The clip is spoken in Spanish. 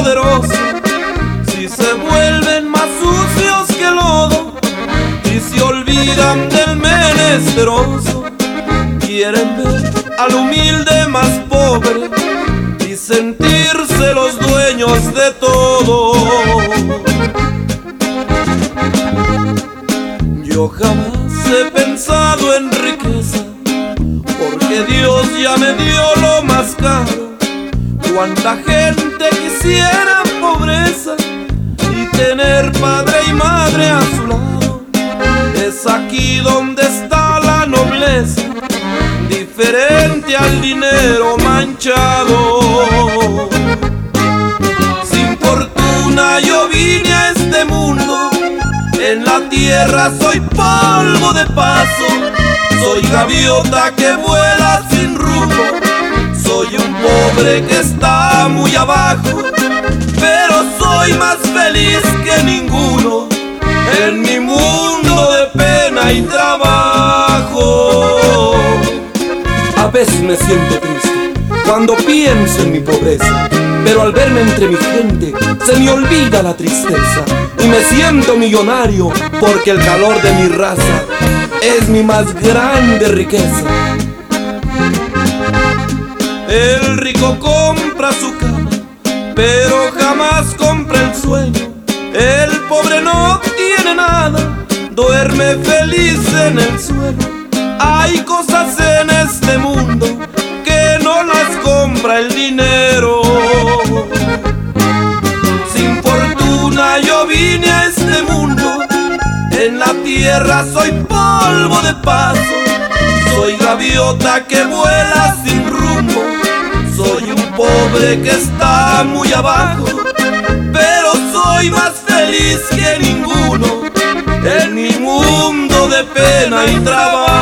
poderoso, si se vuelven más sucios que lodo y se olvidan del menesteroso, quieren ver al humilde más pobre y sentirse los dueños de todo. Yo jamás he pensado en riqueza, porque Dios ya me dio lo más caro. Cuánta gente quisiera pobreza y tener padre y madre a su lado. Es aquí donde está la nobleza, diferente al dinero manchado. Sin fortuna yo vine a este mundo, en la tierra soy polvo de paso, soy gaviota que vuela sin rumbo, soy un pobre que está muy abajo, pero soy más feliz que ninguno en mi mundo de pena y trabajo. A veces me siento triste cuando pienso en mi pobreza, pero al verme entre mi gente se me olvida la tristeza y me siento millonario porque el calor de mi raza es mi más grande riqueza. El rico compra su cama, pero jamás compra el sueño. El pobre no tiene nada, duerme feliz en el suelo. Hay cosas en este mundo que no las compra el dinero. Sin fortuna yo vine a este mundo, en la tierra soy polvo de paso, soy gaviota que vuela sin rumbo, soy un pobre que está muy abajo, pero soy más feliz que ninguno en mi mundo de pena y trabajo.